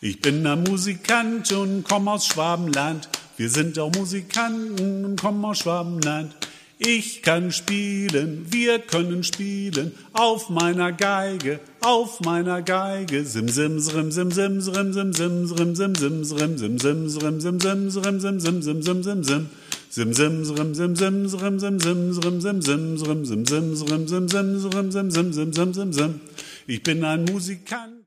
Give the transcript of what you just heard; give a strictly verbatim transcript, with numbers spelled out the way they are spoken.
Ich bin ein Musikant und komm aus Schwabenland. Wir sind auch Musikanten und kommen aus Schwabenland. Ich kann spielen, wir können spielen, auf meiner Geige, auf meiner Geige. Sim sim srim sim sim srim sim sim srim sim sim srim sim sim srim sim sim srim sim sim sim sim sim sim. Sim sim srim sim sim srim sim sim srim sim sim srim sim sim srim sim sim srim sim sim sim sim sim. Ich bin ein Musikant.